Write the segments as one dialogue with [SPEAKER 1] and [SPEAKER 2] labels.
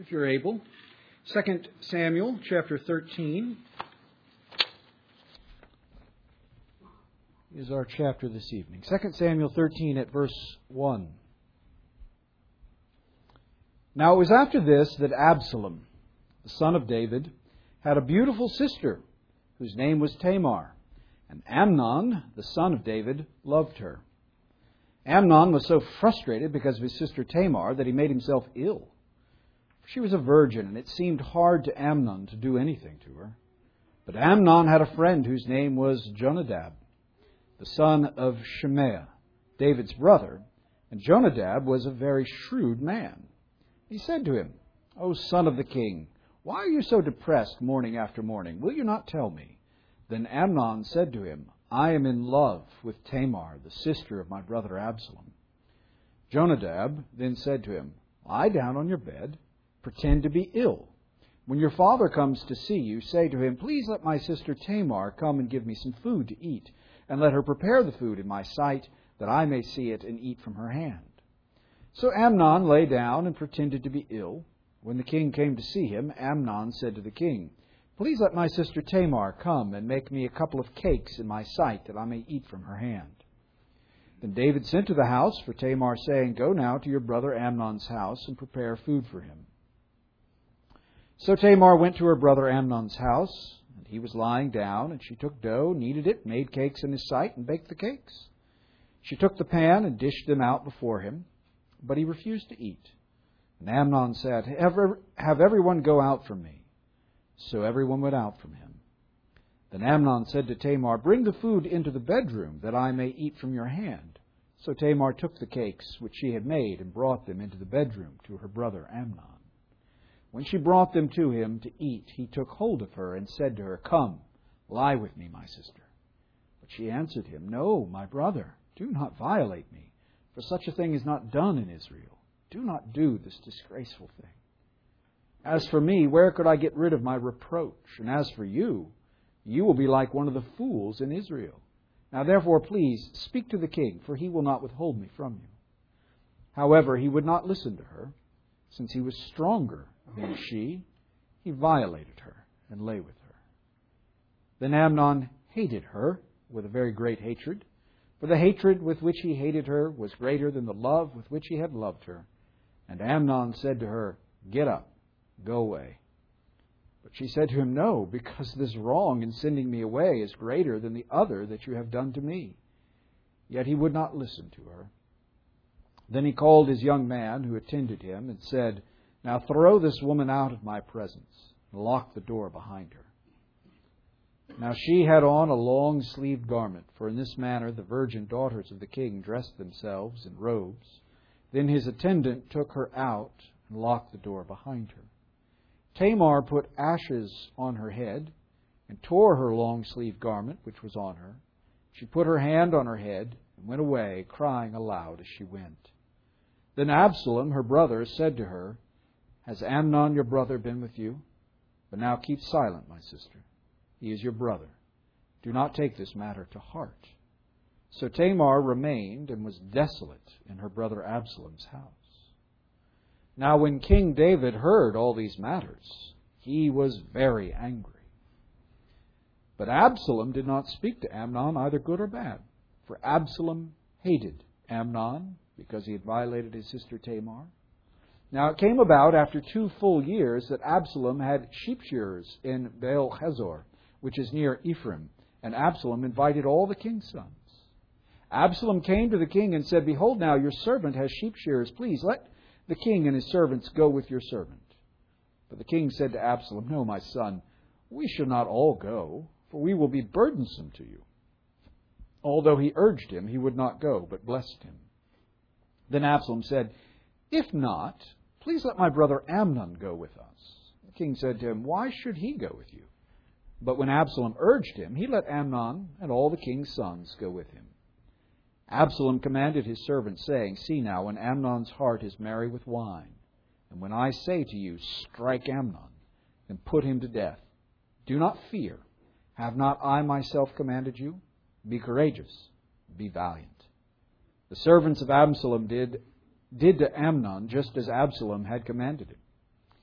[SPEAKER 1] if you're able. 2 Samuel chapter 13 is our chapter this evening. 2 Samuel 13 at verse 1. Now it was after this that Absalom, the son of David, had a beautiful sister whose name was Tamar, and Amnon, the son of David, loved her. Amnon was so frustrated because of his sister Tamar that he made himself ill. She was a virgin, and it seemed hard to Amnon to do anything to her. But Amnon had a friend whose name was Jonadab, the son of Shemaiah, David's brother, and Jonadab was a very shrewd man. He said to him, "O son of the king, why are you so depressed morning after morning? Will you not tell me?" Then Amnon said to him, "I am in love with Tamar, the sister of my brother Absalom." Jonadab then said to him, "Lie down on your bed, pretend to be ill. When your father comes to see you, say to him, 'Please let my sister Tamar come and give me some food to eat, and let her prepare the food in my sight, that I may see it and eat from her hand.'" So Amnon lay down and pretended to be ill. When the king came to see him, Amnon said to the king, "Please let my sister Tamar come and make me a couple of cakes in my sight, that I may eat from her hand." Then David sent to the house for Tamar, saying, "Go now to your brother Amnon's house and prepare food for him." So Tamar went to her brother Amnon's house, and he was lying down, and she took dough, kneaded it, made cakes in his sight, and baked the cakes. She took the pan and dished them out before him, but he refused to eat. And Amnon said, "Have everyone go out from me." So everyone went out from him. Then Amnon said to Tamar, "Bring the food into the bedroom, that I may eat from your hand." So Tamar took the cakes which she had made and brought them into the bedroom to her brother Amnon. When she brought them to him to eat, he took hold of her and said to her, "Come, lie with me, my sister." But she answered him, "No, my brother, do not violate me, for such a thing is not done in Israel. Do not do this disgraceful thing. As for me, where could I get rid of my reproach? And as for you, you will be like one of the fools in Israel. Now therefore, please, speak to the king, for he will not withhold me from you." However, he would not listen to her. Since he was stronger than she, he violated her and lay with her. Then Amnon hated her with a very great hatred, for the hatred with which he hated her was greater than the love with which he had loved her. And Amnon said to her, "Get up, go away." But she said to him, "No, because this wrong in sending me away is greater than the other that you have done to me." Yet he would not listen to her. Then he called his young man who attended him and said, "Now throw this woman out of my presence, and lock the door behind her." Now she had on a long-sleeved garment, for in this manner the virgin daughters of the king dressed themselves in robes. Then his attendant took her out and locked the door behind her. Tamar put ashes on her head and tore her long-sleeved garment which was on her. She put her hand on her head and went away, crying aloud as she went. Then Absalom, her brother, said to her, "Has Amnon your brother been with you? But now keep silent, my sister. He is your brother. Do not take this matter to heart." So Tamar remained and was desolate in her brother Absalom's house. Now when King David heard all these matters, he was very angry. But Absalom did not speak to Amnon either good or bad, for Absalom hated Amnon because he had violated his sister Tamar. Now it came about after 2 full years that Absalom had sheep shearers in Baal-Hazor, which is near Ephraim, and Absalom invited all the king's sons. Absalom came to the king and said, "Behold, now your servant has sheep shearers. Please let the king and his servants go with your servant." But the king said to Absalom, "No, my son, we shall not all go, for we will be burdensome to you." Although he urged him, he would not go, but blessed him. Then Absalom said, "If not, please let my brother Amnon go with us." The king said to him, "Why should he go with you?" But when Absalom urged him, he let Amnon and all the king's sons go with him. Absalom commanded his servants, saying, "See now, when Amnon's heart is merry with wine, and when I say to you, 'Strike Amnon,' and put him to death, do not fear. Have not I myself commanded you? Be courageous, be valiant." The servants of Absalom did to Amnon just as Absalom had commanded him.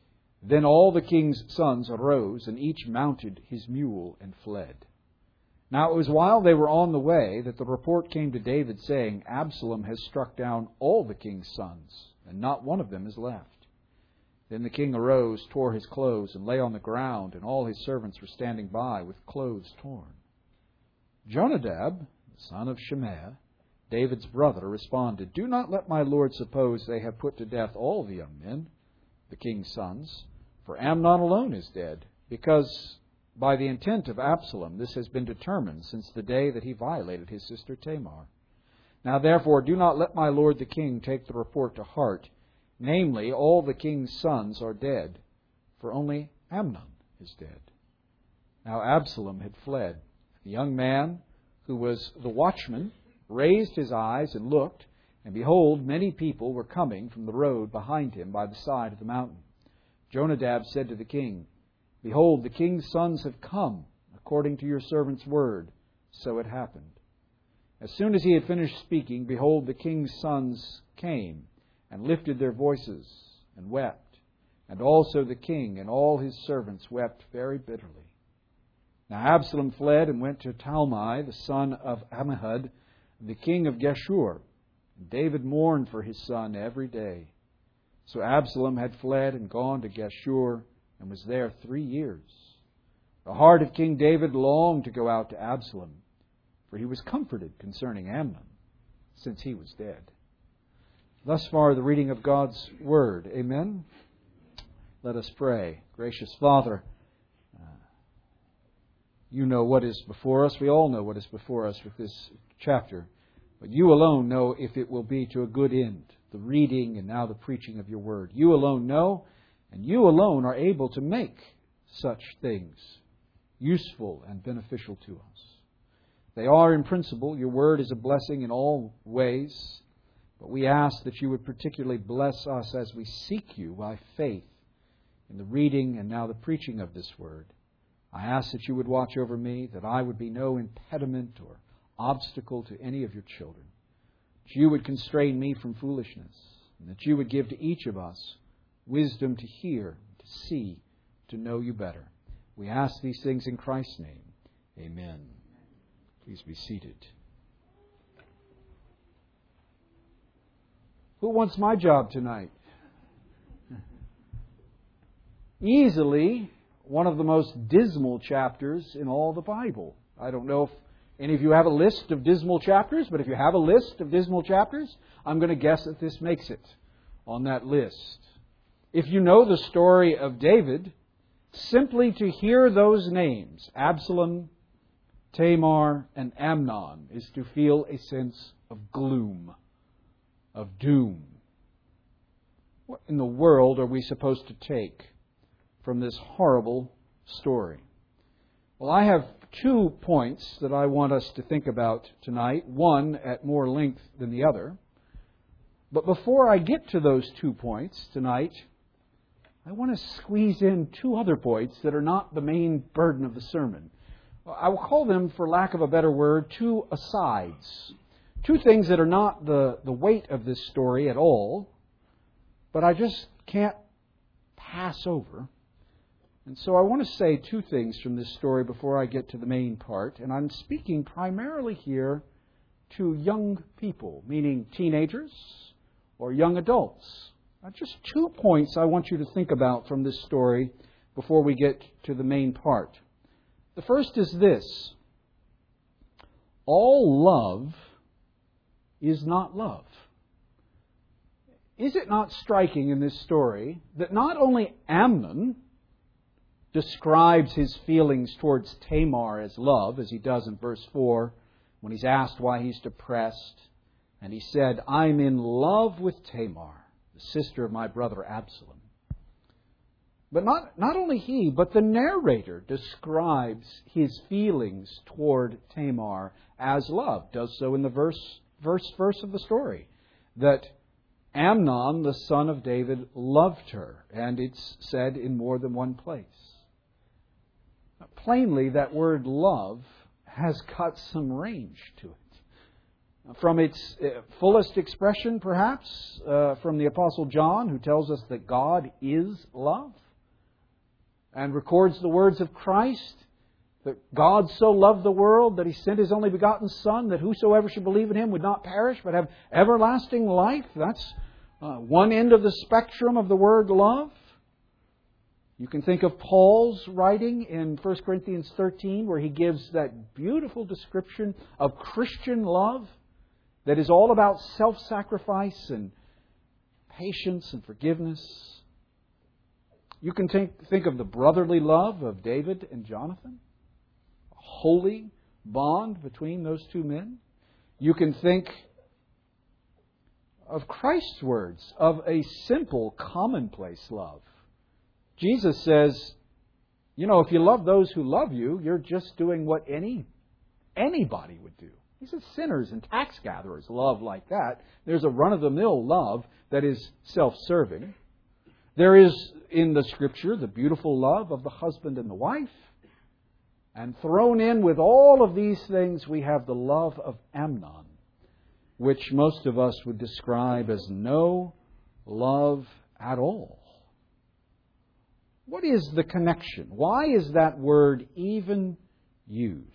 [SPEAKER 1] Then all the king's sons arose, and each mounted his mule and fled. Now it was while they were on the way that the report came to David, saying, Absalom has struck down all the king's sons, and not one of them is left. Then the king arose, tore his clothes, and lay on the ground, and all his servants were standing by with clothes torn. Jonadab, the son of Shimea, David's brother, responded, Do not let my lord suppose they have put to death all the young men, the king's sons, for Amnon alone is dead, because by the intent of Absalom this has been determined since the day that he violated his sister Tamar. Now therefore do not let my lord the king take the report to heart, namely, all the king's sons are dead, for only Amnon is dead. Now Absalom had fled. The young man, who was the watchman, raised his eyes and looked, and behold, many people were coming from the road behind him by the side of the mountain. Jonadab said to the king, Behold, the king's sons have come, according to your servant's word. So it happened. As soon as he had finished speaking, behold, the king's sons came, and lifted their voices, and wept. And also the king and all his servants wept very bitterly. Now Absalom fled and went to Talmai, the son of Ammihud, the king of Geshur. And David mourned for his son every day. So Absalom had fled and gone to Geshur, and was there 3 years. The heart of King David longed to go out to Absalom, for he was comforted concerning Amnon, since he was dead. Thus far, the reading of God's Word. Amen. Let us pray. Gracious Father, you know what is before us. We all know what is before us with this chapter. But you alone know if it will be to a good end, the reading and now the preaching of your Word. You alone know, and you alone are able to make such things useful and beneficial to us. They are in principle. Your Word is a blessing in all ways. But we ask that you would particularly bless us as we seek you by faith in the reading and now the preaching of this Word. I ask that you would watch over me, that I would be no impediment or obstacle to any of your children. That you would constrain me from foolishness, and that you would give to each of us wisdom to hear, to see, to know you better. We ask these things in Christ's name. Amen. Please be seated. Who wants my job tonight? Easily one of the most dismal chapters in all the Bible. I don't know if any of you have a list of dismal chapters, but if you have a list of dismal chapters, I'm going to guess that this makes it on that list. If you know the story of David, simply to hear those names, Absalom, Tamar, and Amnon, is to feel a sense of gloom, of doom. What in the world are we supposed to take from this horrible story? Well, I have 2 points that I want us to think about tonight, one at more length than the other. But before I get to those 2 points tonight, I want to squeeze in 2 other points that are not the main burden of the sermon. I will call them, for lack of a better word, 2 asides. 2 things that are not the weight of this story at all, but I just can't pass over. And so I want to say 2 things from this story before I get to the main part. And I'm speaking primarily here to young people, meaning teenagers or young adults. Just 2 points I want you to think about from this story before we get to the main part. The first is this: all love is not love. Is it not striking in this story that not only Amnon describes his feelings towards Tamar as love, as he does in verse 4, when he's asked why he's depressed, and he said, I'm in love with Tamar, the sister of my brother Absalom. But not only he, but the narrator describes his feelings toward Tamar as love. Does so in the verse of the story. That Amnon, the son of David, loved her. And it's said in more than one place. Plainly, that word love has got some range to it. From its fullest expression, perhaps, from the Apostle John, who tells us that God is love. and records the words of Christ, that God so loved the world that He sent His only begotten Son, that whosoever should believe in Him would not perish but have everlasting life. That's one end of the spectrum of the word love. You can think of Paul's writing in 1 Corinthians 13, where he gives that beautiful description of Christian love that is all about self-sacrifice and patience and forgiveness. You can think of the brotherly love of David and Jonathan, a holy bond between those two men. You can think of Christ's words of a simple, commonplace love. Jesus says, if you love those who love you, you're just doing what anybody would do. He says sinners and tax gatherers love like that. There's a run-of-the-mill love that is self-serving. There is, in the Scripture, the beautiful love of the husband and the wife. And thrown in with all of these things, we have the love of Amnon, which most of us would describe as no love at all. What is the connection? Why is that word even used?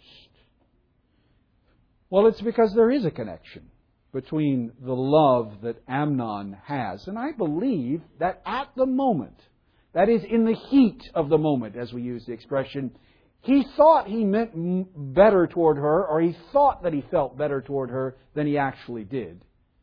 [SPEAKER 1] Well, it's because there is a connection between the love that Amnon has. And I believe that at the moment, that is in the heat of the moment, as we use the expression, he thought he meant better toward her, or he thought that he felt better toward her than he actually did.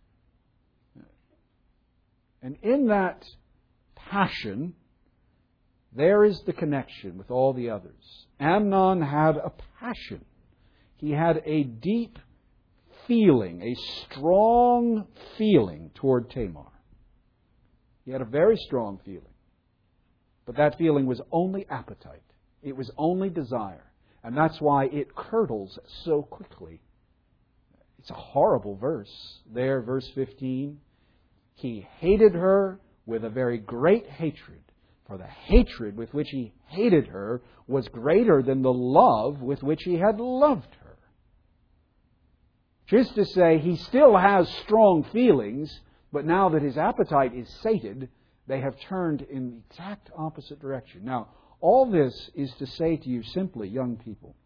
[SPEAKER 1] And in that passion, there is the connection with all the others. Amnon had a passion. He had a deep feeling, a strong feeling toward Tamar. He had a very strong feeling. But that feeling was only appetite. It was only desire. And that's why it curdles so quickly. It's a horrible verse. There, verse 15. He hated her with a very great hatred. For the hatred with which he hated her was greater than the love with which he had loved her. Just to say, he still has strong feelings, but now that his appetite is sated, they have turned in the exact opposite direction. Now, all this is to say to you simply, young people,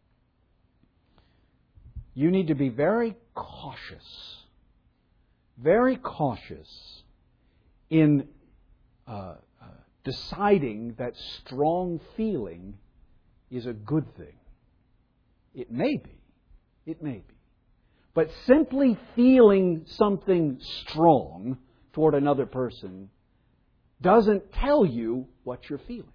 [SPEAKER 1] you need to be very cautious in deciding that strong feeling is a good thing. It may be. But simply feeling something strong toward another person doesn't tell you what you're feeling.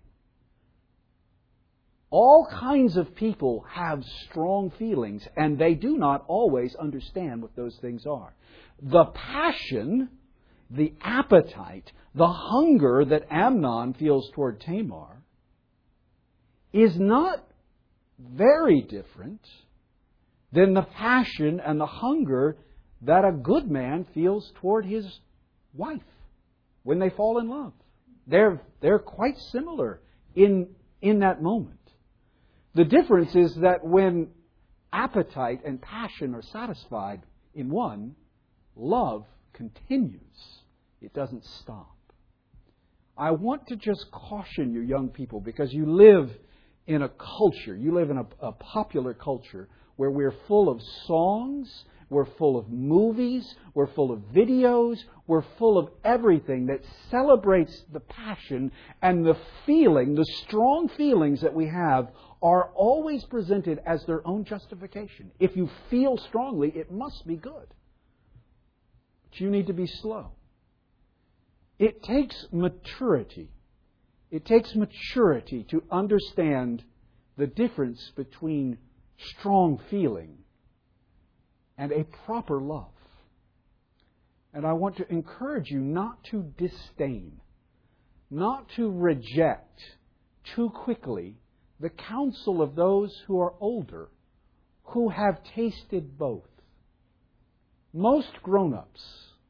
[SPEAKER 1] All kinds of people have strong feelings, and they do not always understand what those things are. The passion, the appetite, the hunger that Amnon feels toward Tamar is not very different than the passion and the hunger that a good man feels toward his wife when they fall in love. They're quite similar in that moment. The difference is that when appetite and passion are satisfied in one, love continues. It doesn't stop. I want to just caution you, young people, because you live in a culture, you live in a popular culture where we're full of songs, we're full of movies, we're full of videos, we're full of everything that celebrates the passion and the feeling, the strong feelings that we have are always presented as their own justification. If you feel strongly, it must be good. But you need to be slow. It takes maturity. It takes maturity to understand the difference between strong feeling and a proper love. And I want to encourage you not to disdain, not to reject too quickly the counsel of those who are older, who have tasted both. Most grown-ups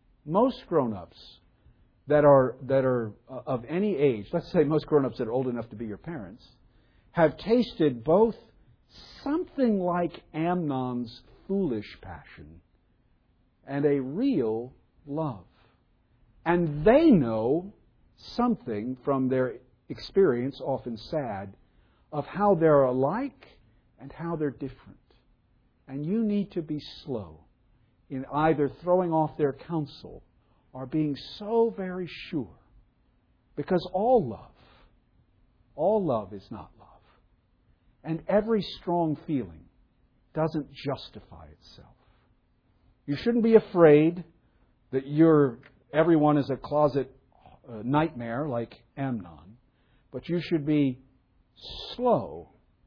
[SPEAKER 1] that are of any age, let's say most grown-ups that are old enough to be your parents, have tasted both something like Amnon's foolish passion and a real love. And they know something from their experience, often sad, of how they're alike and how they're different. And you need to be slow in either throwing off their counsel or being so very sure. Because all love is not love. And every strong feeling doesn't justify itself. You shouldn't be afraid that everyone is a closet nightmare like Amnon, but you should be slow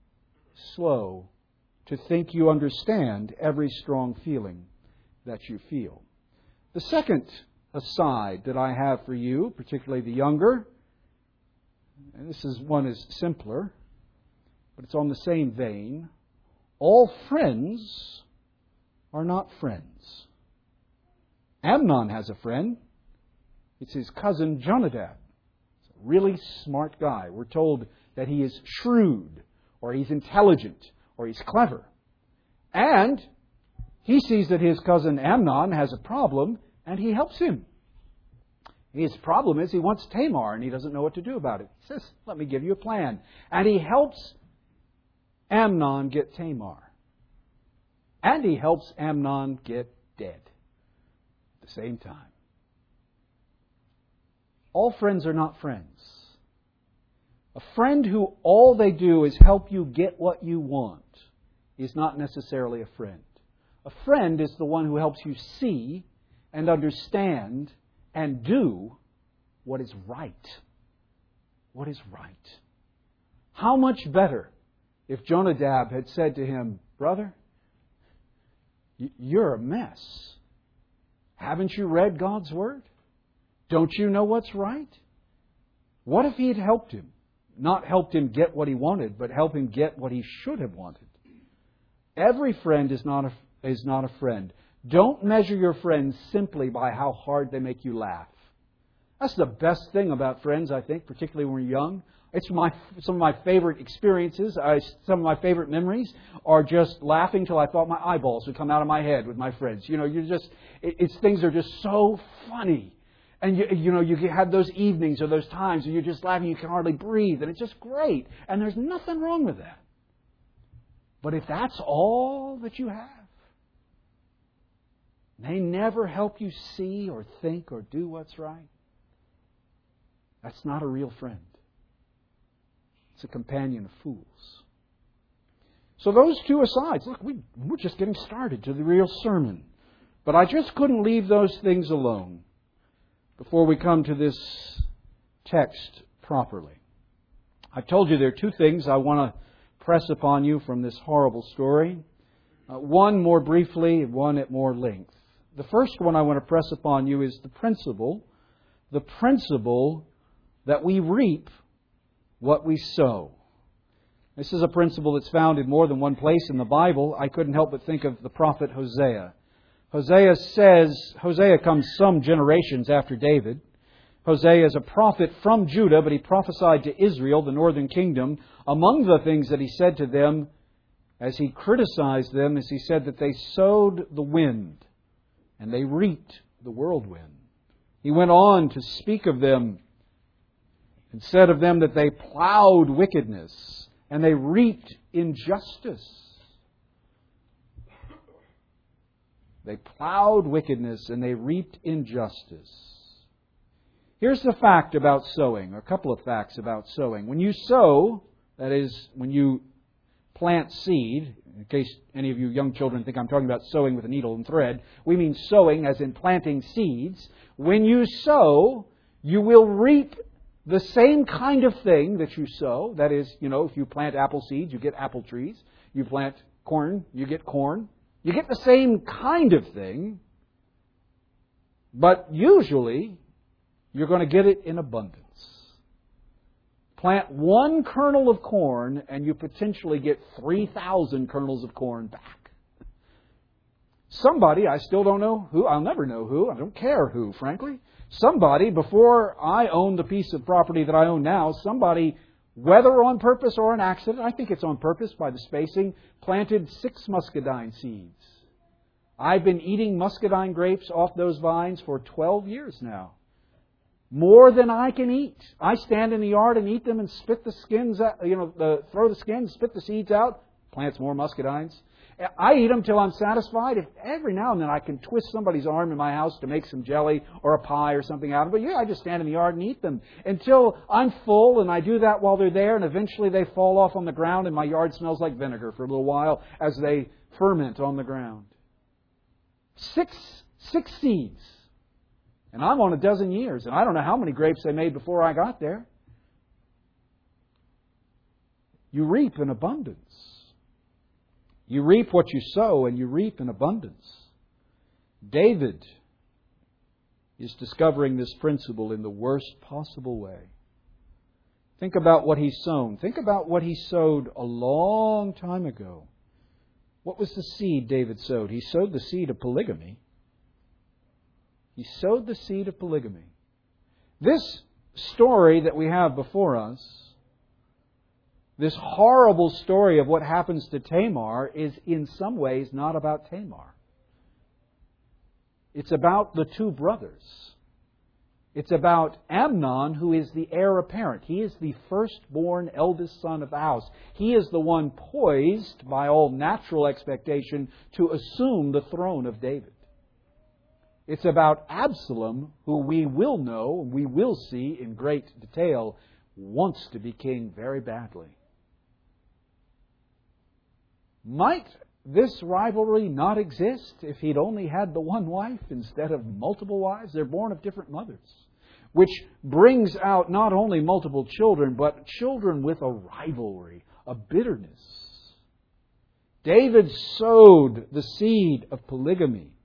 [SPEAKER 1] to think you understand every strong feeling that you feel. The second aside that I have for you, particularly the younger, and one is simpler, but it's on the same vein. All friends are not friends. Amnon has a friend. It's his cousin Jonadab. He's a really smart guy. We're told that he is shrewd, or he's intelligent, or he's clever. And he sees that his cousin Amnon has a problem, and he helps him. His problem is he wants Tamar, and he doesn't know what to do about it. He says, let me give you a plan. And he helps Amnon get Tamar. And he helps Amnon get dead at the same time. All friends are not friends. A friend who all they do is help you get what you want is not necessarily a friend. A friend is the one who helps you see and understand and do what is right. What is right. How much better if Jonadab had said to him, brother, you're a mess. Haven't you read God's Word? Don't you know what's right? What if he had helped him? Not helped him get what he wanted, but helped him get what he should have wanted. Every friend is not a friend. Don't measure your friends simply by how hard they make you laugh. That's the best thing about friends, I think, particularly when we're young. It's some of my favorite experiences, some of my favorite memories are just laughing till I thought my eyeballs would come out of my head with my friends. Things are just so funny. And you have those evenings or those times when you're just laughing, you can hardly breathe, and it's just great. And there's nothing wrong with that. But if that's all that you have, they never help you see or think or do what's right, that's not a real friend. It's a companion of fools. So those two asides, look, we're just getting started to the real sermon. But I just couldn't leave those things alone before we come to this text properly. I've told you there are two things I want to press upon you from this horrible story. One more briefly, one at more length. The first one I want to press upon you is the principle that we reap what we sow. This is a principle that's found in more than one place in the Bible. I couldn't help but think of the prophet Hosea. Hosea comes some generations after David. Hosea is a prophet from Judah, but he prophesied to Israel, the northern kingdom. Among the things that he said to them, as he criticized them, is he said that they sowed the wind and they reaped the whirlwind. He went on to speak of them and said of them that they plowed wickedness and they reaped injustice. They plowed wickedness and they reaped injustice. Here's the fact about sowing, or a couple of facts about sowing. When you sow, that is, when you plant seed, in case any of you young children think I'm talking about sowing with a needle and thread, we mean sowing as in planting seeds. When you sow, you will reap the same kind of thing that you sow. That is, if you plant apple seeds, you get apple trees. You plant corn, you get corn. You get the same kind of thing, but usually you're going to get it in abundance. Plant one kernel of corn and you potentially get 3,000 kernels of corn back. Somebody, I still don't know who, I'll never know who, I don't care who, frankly. Somebody, before I owned the piece of property that I own now, somebody, whether on purpose or an accident, I think it's on purpose by the spacing, planted 6 muscadine seeds. I've been eating muscadine grapes off those vines for 12 years now. more than I can eat. I stand in the yard and eat them and spit the skins out, throw the skins, spit the seeds out, plants more muscadines. I eat them till I'm satisfied. If every now and then I can twist somebody's arm in my house to make some jelly or a pie or something out of it. But I just stand in the yard and eat them until I'm full, and I do that while they're there, and eventually they fall off on the ground and my yard smells like vinegar for a little while as they ferment on the ground. Six seeds. And I'm on a dozen years, and I don't know how many grapes they made before I got there. You reap in abundance. You reap what you sow, and you reap in abundance. David is discovering this principle in the worst possible way. Think about what he's sown. Think about what he sowed a long time ago. What was the seed David sowed? He sowed the seed of polygamy. He sowed the seed of polygamy. This story that we have before us, this horrible story of what happens to Tamar, is in some ways not about Tamar. It's about the two brothers. It's about Amnon, who is the heir apparent. He is the firstborn eldest son of the house. He is the one poised by all natural expectation to assume the throne of David. It's about Absalom, who we will know, we will see in great detail, wants to be king very badly. Might this rivalry not exist if he'd only had the one wife instead of multiple wives? They're born of different mothers, which brings out not only multiple children, but children with a rivalry, a bitterness. David sowed the seed of polygamy,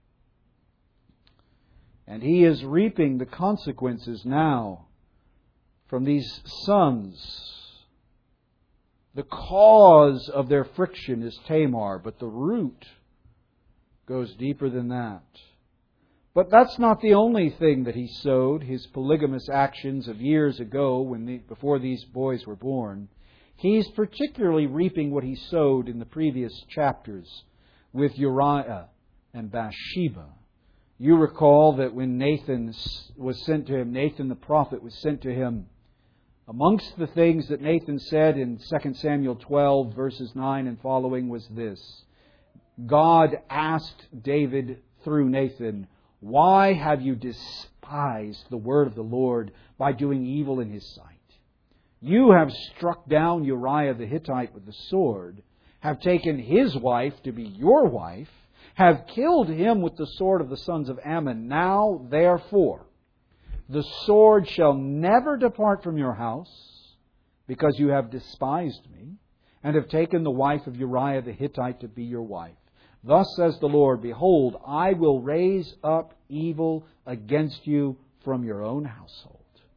[SPEAKER 1] and he is reaping the consequences now from these sons. The cause of their friction is Tamar, but the root goes deeper than that. But that's not the only thing that he sowed, his polygamous actions of years ago before these boys were born. He's particularly reaping what he sowed in the previous chapters with Uriah and Bathsheba. You recall that when Nathan was sent to him, Nathan the prophet was sent to him. Amongst the things that Nathan said in 2 Samuel 12, verses 9 and following was this. God asked David through Nathan, "Why have you despised the word of the Lord by doing evil in His sight? You have struck down Uriah the Hittite with the sword, have taken his wife to be your wife, have killed him with the sword of the sons of Ammon. Now, therefore, the sword shall never depart from your house, because you have despised me, and have taken the wife of Uriah the Hittite to be your wife. Thus says the Lord, behold, I will raise up evil against you from your own household."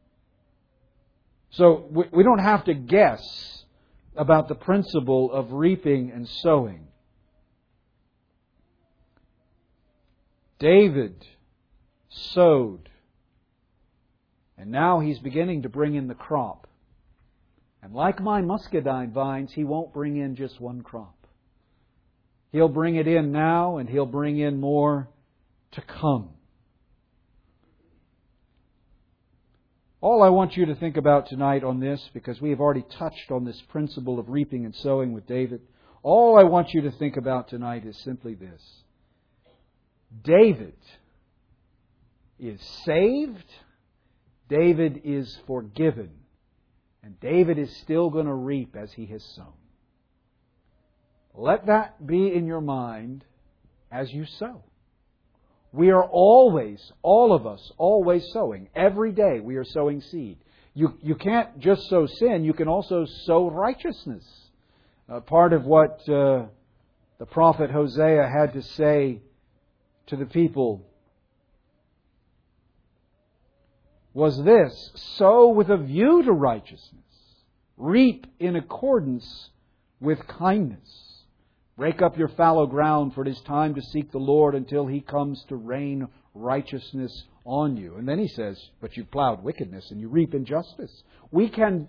[SPEAKER 1] So we don't have to guess about the principle of reaping and sowing. David sowed, and now he's beginning to bring in the crop. And like my muscadine vines, he won't bring in just one crop. He'll bring it in now, and he'll bring in more to come. All I want you to think about tonight on this, because we have already touched on this principle of reaping and sowing with David, all I want you to think about tonight is simply this. David is saved. David is forgiven. And David is still going to reap as he has sown. Let that be in your mind as you sow. We are always, all of us, always sowing. Every day we are sowing seed. You can't just sow sin, you can also sow righteousness. Part of what the prophet Hosea had to say to the people was this: sow with a view to righteousness, reap in accordance with kindness. Break up your fallow ground, for it is time to seek the Lord until He comes to rain righteousness on you. And then he says, but you plowed wickedness and you reap injustice. We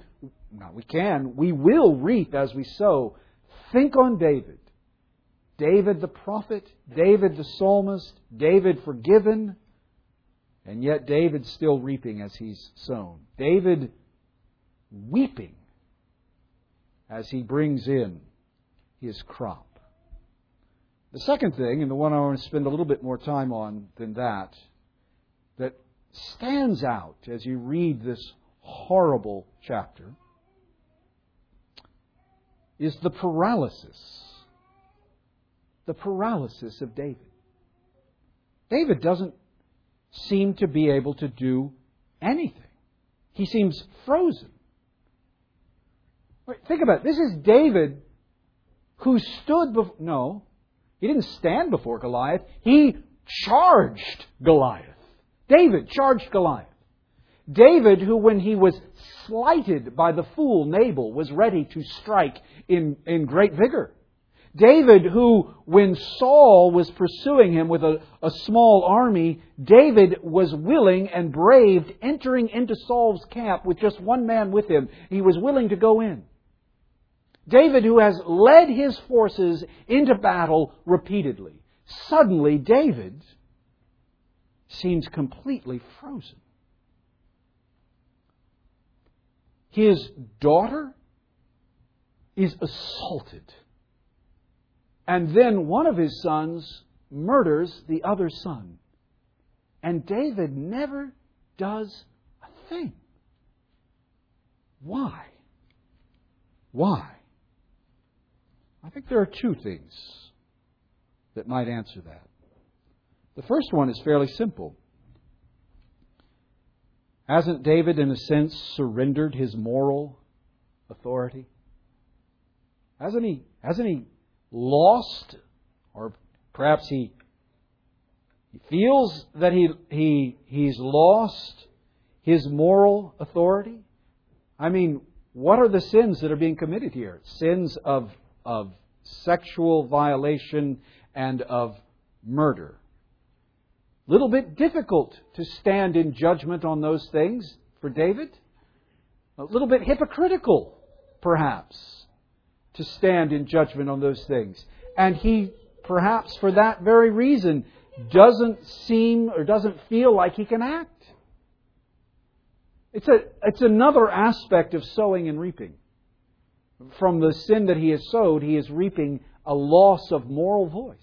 [SPEAKER 1] will reap as we sow. Think on David. David the prophet, David the psalmist, David forgiven, And yet David's still reaping as he's sown. David weeping as he brings in his crop. The second thing, and the one I want to spend a little bit more time on than that stands out as you read this horrible chapter, is the paralysis. The paralysis of David. David doesn't seem to be able to do anything. He seems frozen. Wait, think about it. This is David who stood before... No, he didn't stand before Goliath. He charged Goliath. David charged Goliath. David, who when he was slighted by the fool Nabal, was ready to strike in great vigor. David, who when Saul was pursuing him with a small army, David was willing and braved entering into Saul's camp with just one man with him. He was willing to go in. David, who has led his forces into battle repeatedly. Suddenly, David seems completely frozen. His daughter is assaulted. And then one of his sons murders the other son. And David never does a thing. Why? Why? I think there are two things that might answer that. The first one is fairly simple. Hasn't David, in a sense, surrendered his moral authority? Hasn't he lost, or perhaps he feels that he's lost his moral authority? I mean, what are the sins that are being committed here? Sins of sexual violation and of murder. Little bit difficult to stand in judgment on those things for David. A little bit hypocritical, perhaps, to stand in judgment on those things. And he, perhaps for that very reason, doesn't feel like he can act. It's another aspect of sowing and reaping. From the sin that he has sowed, he is reaping a loss of moral voice.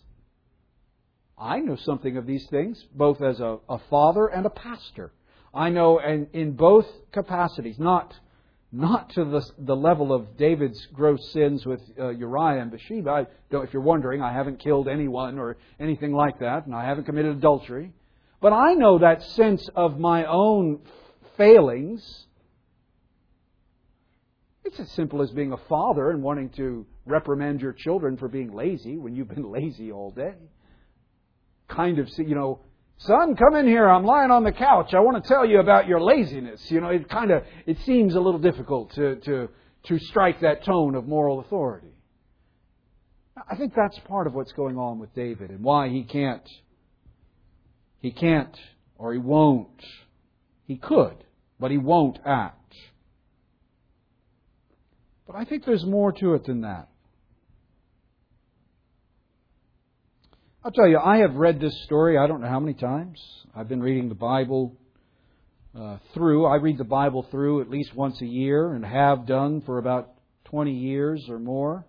[SPEAKER 1] I know something of these things, both as a father and a pastor. I know in both capacities, not to the level of David's gross sins with Uriah and Bathsheba. If you're wondering, I haven't killed anyone or anything like that, and I haven't committed adultery. But I know that sense of my own failings. It's as simple as being a father and wanting to reprimand your children for being lazy when you've been lazy all day. Kind of, son, come in here. I'm lying on the couch. I want to tell you about your laziness. It seems a little difficult to strike that tone of moral authority. I think that's part of what's going on with David and why he can't, or he won't. He could, but he won't act. But I think there's more to it than that. I'll tell you, I have read this story I don't know how many times. I've been reading the Bible through. I read the Bible through at least once a year and have done for about 20 years or more.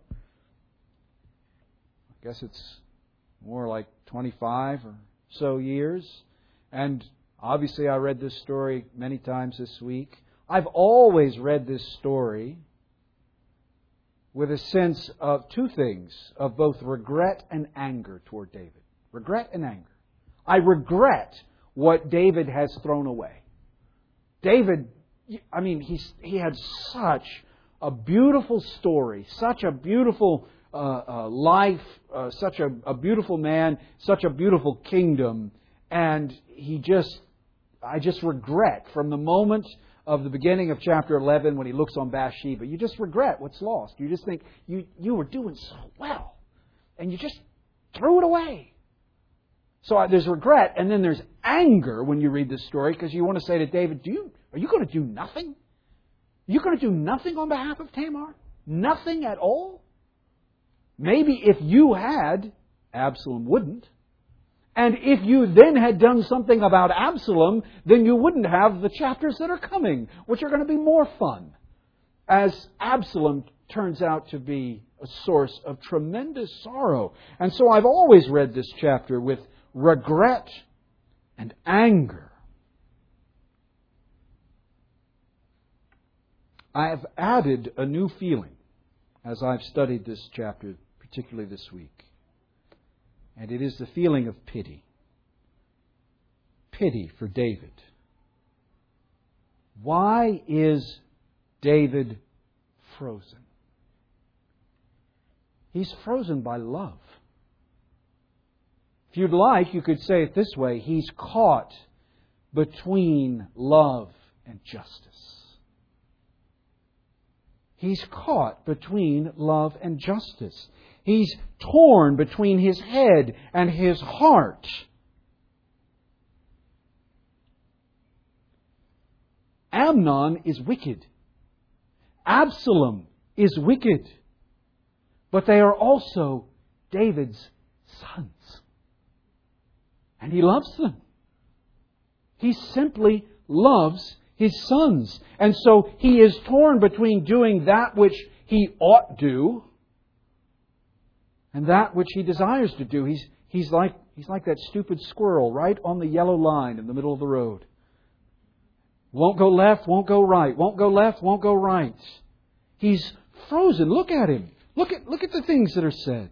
[SPEAKER 1] I guess it's more like 25 or so years. And obviously I read this story many times this week. I've always read this story with a sense of two things, of both regret and anger toward David. Regret and anger. I regret what David has thrown away. David, he had such a beautiful story, such a beautiful life, such a beautiful man, such a beautiful kingdom, and I just regret from the moment of the beginning of chapter 11 when he looks on Bathsheba. You just regret what's lost. You just think you were doing so well and you just threw it away. So there's regret, and then there's anger when you read this story because you want to say to David, are you going to do nothing? Are you going to do nothing on behalf of Tamar? Nothing at all? Maybe if you had, Absalom wouldn't. And if you then had done something about Absalom, then you wouldn't have the chapters that are coming, which are going to be more fun, as Absalom turns out to be a source of tremendous sorrow. And so I've always read this chapter with regret and anger. I have added a new feeling as I've studied this chapter, particularly this week. And it is the feeling of pity. Pity for David. Why is David frozen? He's frozen by love. If you'd like, you could say it this way: he's caught between love and justice. He's caught between love and justice. He's torn between his head and his heart. Amnon is wicked. Absalom is wicked. But they are also David's sons. And he loves them. He simply loves his sons. And so he is torn between doing that which he ought do and that which he desires to do. He's like that stupid squirrel right on the yellow line in the middle of the road. Won't go left, won't go right. Won't go left, won't go right. He's frozen. Look at him. Look at the things that are said.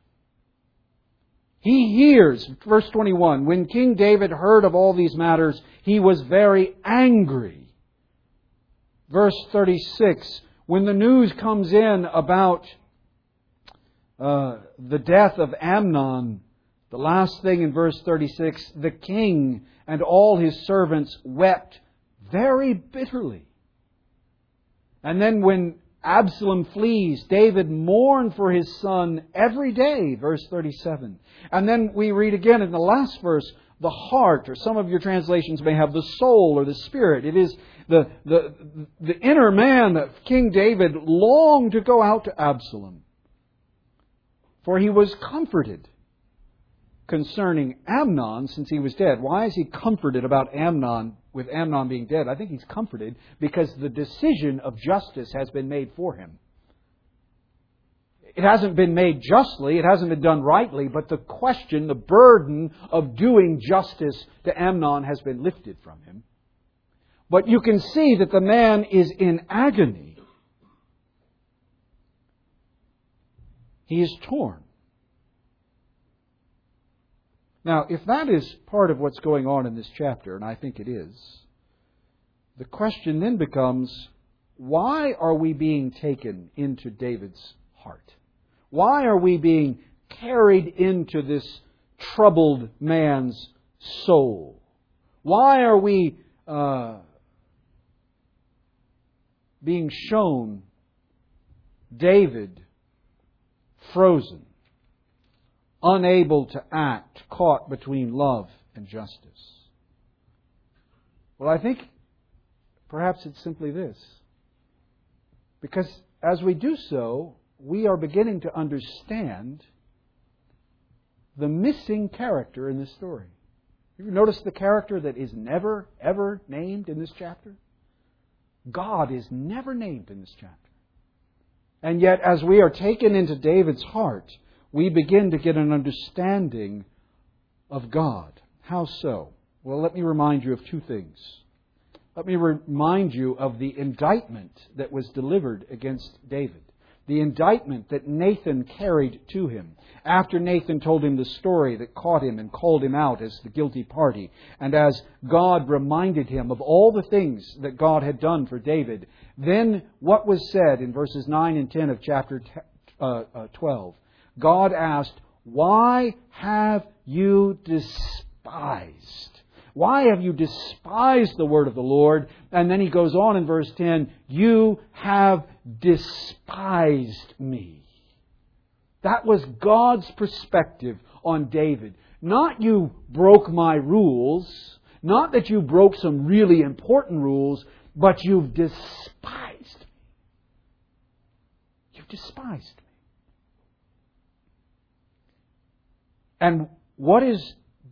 [SPEAKER 1] He hears, verse 21, when King David heard of all these matters, he was very angry. Verse 36, when the news comes in about the death of Amnon, the last thing in verse 36, the king and all his servants wept very bitterly. And then when Absalom flees, David mourned for his son every day, verse 37. And then we read again in the last verse, the heart, or some of your translations may have the soul or the spirit. It is the inner man that King David longed to go out to Absalom. For he was comforted concerning Amnon since he was dead. Why is he comforted about Amnon, with Amnon being dead? I think he's comforted because the decision of justice has been made for him. It hasn't been made justly, it hasn't been done rightly, but the question, the burden of doing justice to Amnon has been lifted from him. But you can see that the man is in agony. He is torn. Now, if that is part of what's going on in this chapter, and I think it is, the question then becomes, why are we being taken into David's heart? Why are we being carried into this troubled man's soul? Why are we being shown David frozen, unable to act, caught between love and justice? Well, I think perhaps it's simply this. Because as we do so, we are beginning to understand the missing character in this story. Have you noticed the character that is never, ever named in this chapter? God is never named in this chapter. And yet, as we are taken into David's heart, we begin to get an understanding of God. How so? Well, let me remind you of two things. Let me remind you of the indictment that was delivered against David. The indictment that Nathan carried to him after Nathan told him the story that caught him and called him out as the guilty party. And as God reminded him of all the things that God had done for David, then what was said in verses 9 and 10 of chapter 12? God asked, "Why have you despised? Why have you despised the word of the Lord?" And then he goes on in verse 10, "You have despised me." That was God's perspective on David. Not you broke my rules, not that you broke some really important rules, but you've despised me. You've despised me. And what is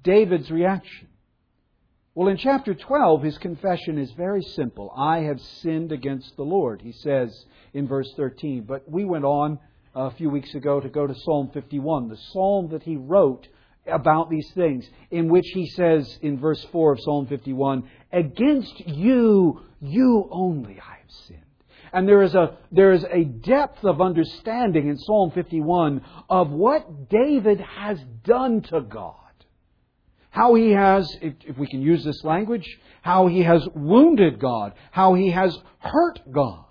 [SPEAKER 1] David's reaction? Well, in chapter 12, his confession is very simple. I have sinned against the Lord, he says in verse 13. But we went on a few weeks ago to go to Psalm 51, the psalm that he wrote about these things, in which he says in verse 4 of Psalm 51, against you, you only I have sinned. And there is a depth of understanding in Psalm 51 of what David has done to God. How he has, if we can use this language, how he has wounded God, how he has hurt God.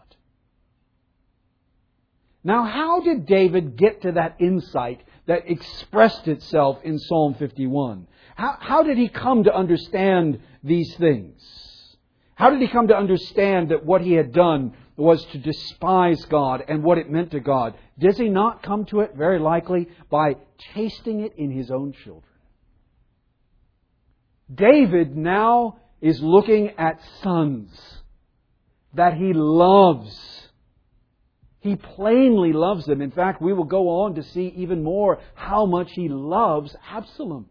[SPEAKER 1] Now, how did David get to that insight that expressed itself in Psalm 51? How did he come to understand these things? How did he come to understand that what he had done was to despise God and what it meant to God? Does he not come to it, very likely, by tasting it in his own children? David now is looking at sons that he loves. He plainly loves them. In fact, we will go on to see even more how much he loves Absalom.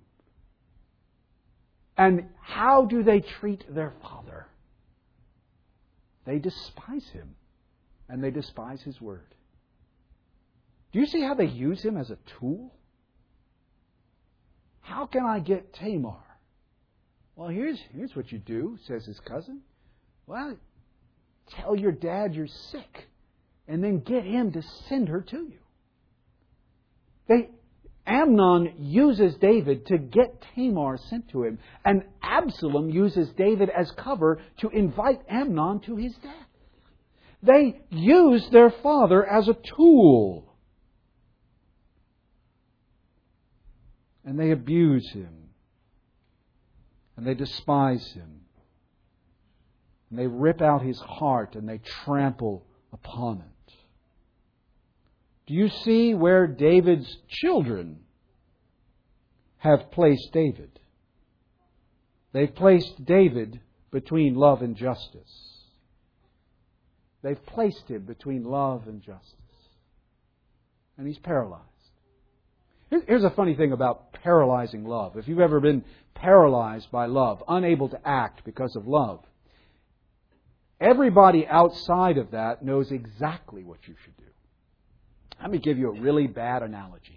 [SPEAKER 1] And how do they treat their father? They despise him, and they despise his word. Do you see how they use him as a tool? How can I get Tamar? Well, here's what you do, says his cousin. Well, tell your dad you're sick, and then get him to send her to you. Amnon uses David to get Tamar sent to him, and Absalom uses David as cover to invite Amnon to his death. They use their father as a tool. And they abuse him. And they despise him. And they rip out his heart and they trample upon it. Do you see where David's children have placed David? They've placed David between love and justice. They've placed him between love and justice. And he's paralyzed. Here's a funny thing about paralyzing love. If you've ever been paralyzed by love, unable to act because of love, everybody outside of that knows exactly what you should do. Let me give you a really bad analogy.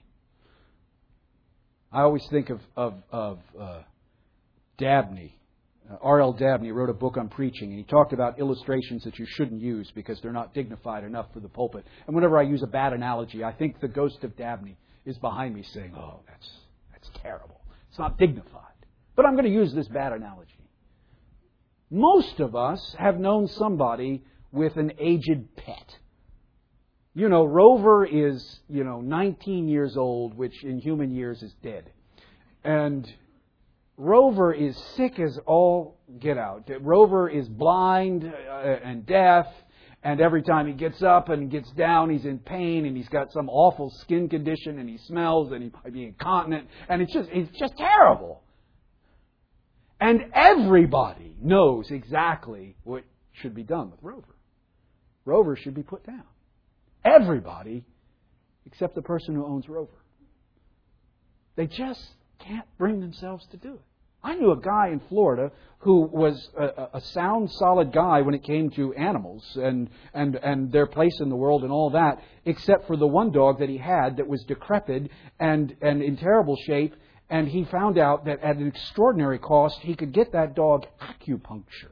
[SPEAKER 1] I always think of Dabney. R.L. Dabney wrote a book on preaching, and he talked about illustrations that you shouldn't use because they're not dignified enough for the pulpit. And whenever I use a bad analogy, I think the ghost of Dabney is behind me saying, oh, that's terrible. It's not dignified. But I'm going to use this bad analogy. Most of us have known somebody with an aged pet. You know, Rover is, 19 years old, which in human years is dead. And Rover is sick as all get out. Rover is blind and deaf, and every time he gets up and gets down, he's in pain, and he's got some awful skin condition, and he smells, and he might be incontinent, and it's just terrible. And everybody knows exactly what should be done with Rover. Rover should be put down. Everybody except the person who owns Rover. They just can't bring themselves to do it. I knew a guy in Florida who was a sound, solid guy when it came to animals and their place in the world and all that, except for the one dog that he had that was decrepit and in terrible shape. And he found out that at an extraordinary cost, he could get that dog acupuncture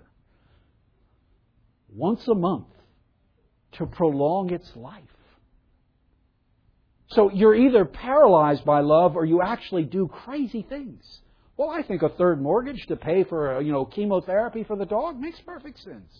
[SPEAKER 1] once a month to prolong its life. So you're either paralyzed by love or you actually do crazy things. Well, I think a third mortgage to pay for chemotherapy for the dog makes perfect sense.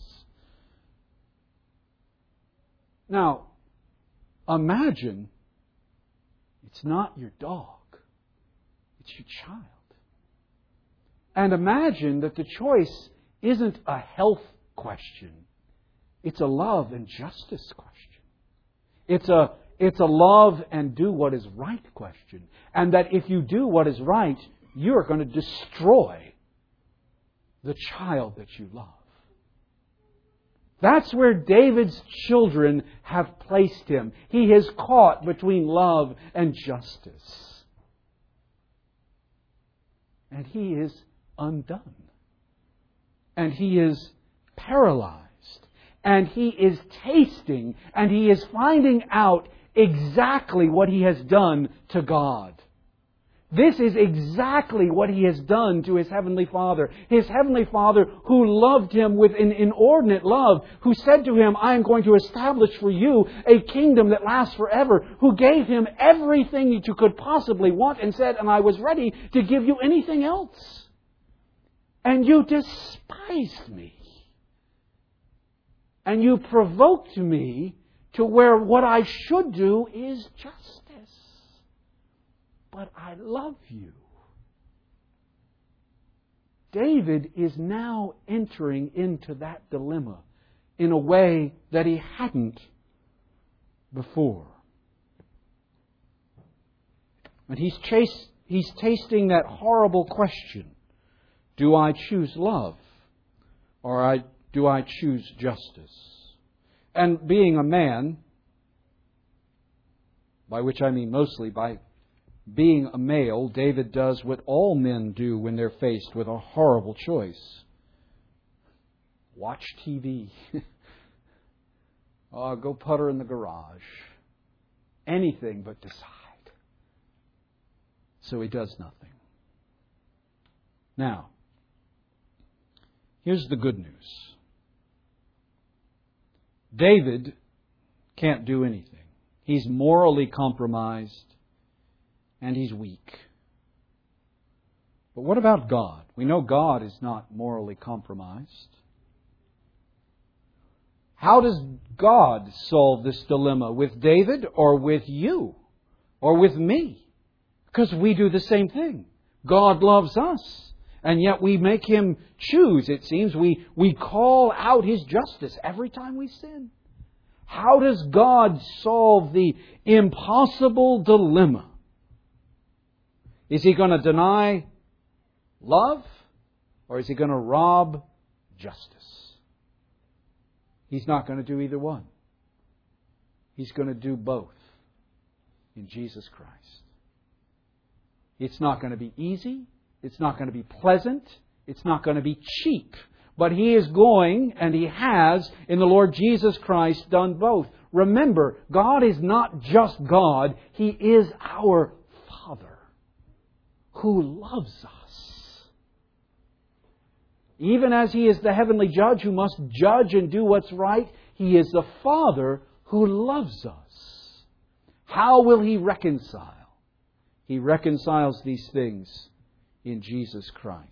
[SPEAKER 1] Now, imagine it's not your dog. It's your child. And imagine that the choice isn't a health question. It's a love and justice question. It's a love and do what is right question. And that if you do what is right, you are going to destroy the child that you love. That's where David's children have placed him. He is caught between love and justice. and he is undone. And he is paralyzed. And he is tasting, and he is finding out exactly what he has done to God. This is exactly what he has done to his Heavenly Father. His Heavenly Father who loved him with an inordinate love, who said to him, I am going to establish for you a kingdom that lasts forever, who gave him everything that you could possibly want and said, and I was ready to give you anything else. And you despised me. And you provoked me to where what I should do is justice. But I love you. David is now entering into that dilemma in a way that he hadn't before. And he's tasting that horrible question. Do I choose love? Or do I choose justice? And being a man, by which I mean mostly by being a male, David does what all men do when they're faced with a horrible choice. Watch TV. Go putter in the garage. Anything but decide. So he does nothing. Now, here's the good news. David can't do anything. He's morally compromised and he's weak. But what about God? We know God is not morally compromised. How does God solve this dilemma? With David or with you? Or with me? Because we do the same thing. God loves us. And yet we make Him choose, it seems. We call out His justice every time we sin. How does God solve the impossible dilemma? Is He going to deny love? Or is He going to rob justice? He's not going to do either one. He's going to do both in Jesus Christ. It's not going to be easy. It's not going to be pleasant. It's not going to be cheap. But He is going, and He has, in the Lord Jesus Christ, done both. Remember, God is not just God. He is our Father who loves us. Even as He is the heavenly judge who must judge and do what's right, He is the Father who loves us. How will He reconcile? He reconciles these things in Jesus Christ.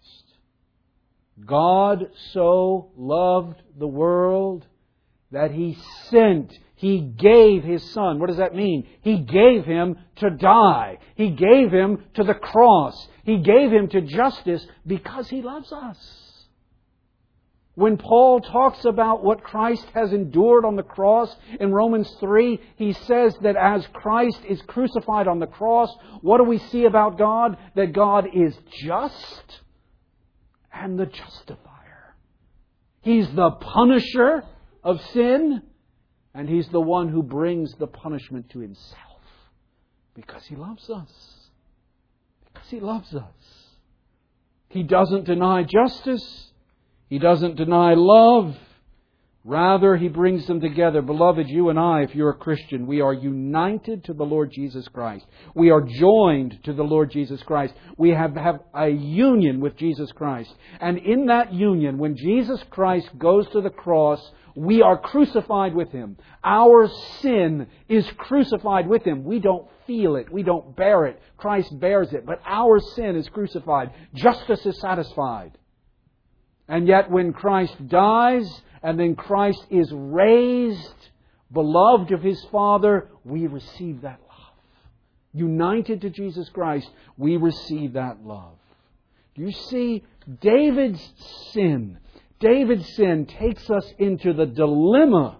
[SPEAKER 1] God so loved the world that He sent, He gave His Son. What does that mean? He gave Him to die. He gave Him to the cross. He gave Him to justice because He loves us. When Paul talks about what Christ has endured on the cross in Romans 3, he says that as Christ is crucified on the cross, what do we see about God? That God is just and the justifier. He's the punisher of sin, and He's the one who brings the punishment to Himself because He loves us. Because He loves us. He doesn't deny justice. He doesn't deny love. Rather, He brings them together. Beloved, you and I, if you're a Christian, we are united to the Lord Jesus Christ. We are joined to the Lord Jesus Christ. We have a union with Jesus Christ. And in that union, when Jesus Christ goes to the cross, we are crucified with Him. Our sin is crucified with Him. We don't feel it. We don't bear it. Christ bears it. But our sin is crucified. Justice is satisfied. And yet when Christ dies and then Christ is raised, beloved of His Father, we receive that love. United to Jesus Christ, we receive that love. Do you see David's sin? David's sin takes us into the dilemma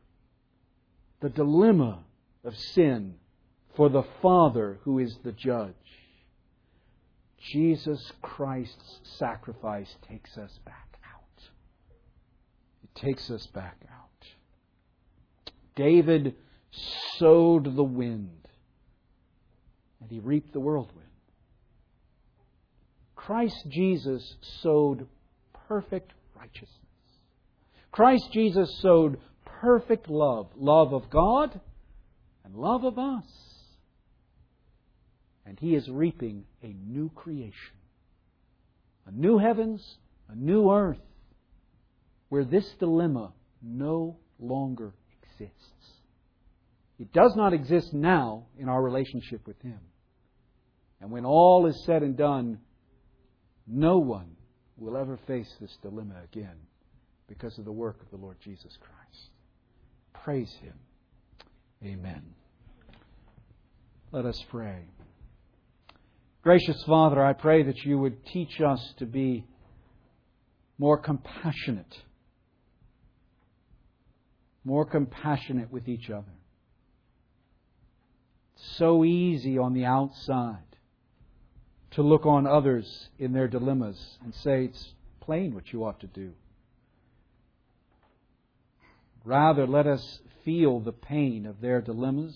[SPEAKER 1] of sin for the Father who is the judge. Jesus Christ's sacrifice takes us back out. It takes us back out. David sowed the wind, and he reaped the whirlwind. Christ Jesus sowed perfect righteousness. Christ Jesus sowed perfect love. Love of God and love of us. And He is reaping a new creation. A new heavens, a new earth, where this dilemma no longer exists. It does not exist now in our relationship with Him. And when all is said and done, no one will ever face this dilemma again because of the work of the Lord Jesus Christ. Praise Him. Amen. Let us pray. Gracious Father, I pray that You would teach us to be more compassionate with each other. It's so easy on the outside to look on others in their dilemmas and say it's plain what you ought to do. Rather, let us feel the pain of their dilemmas.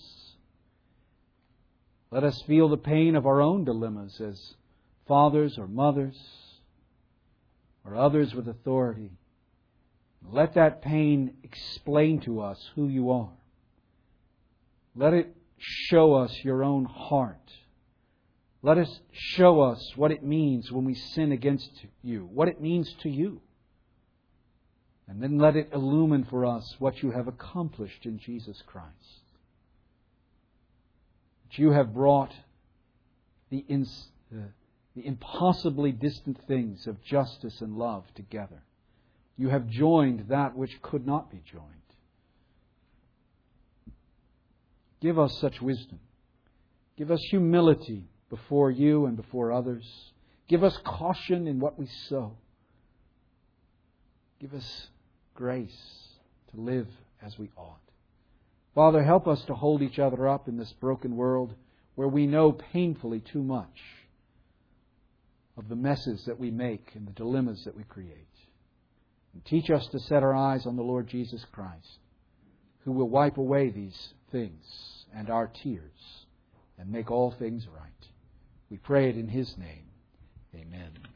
[SPEAKER 1] Let us feel the pain of our own dilemmas as fathers or mothers or others with authority. Let that pain explain to us who You are. Let it show us Your own heart. Let us show us what it means when we sin against You, what it means to You. And then let it illumine for us what You have accomplished in Jesus Christ. That You have brought the impossibly distant things of justice and love together. You have joined that which could not be joined. Give us such wisdom. Give us humility before You and before others. Give us caution in what we sow. Give us grace to live as we ought. Father, help us to hold each other up in this broken world where we know painfully too much of the messes that we make and the dilemmas that we create. And teach us to set our eyes on the Lord Jesus Christ, who will wipe away these things and our tears and make all things right. We pray it in His name. Amen.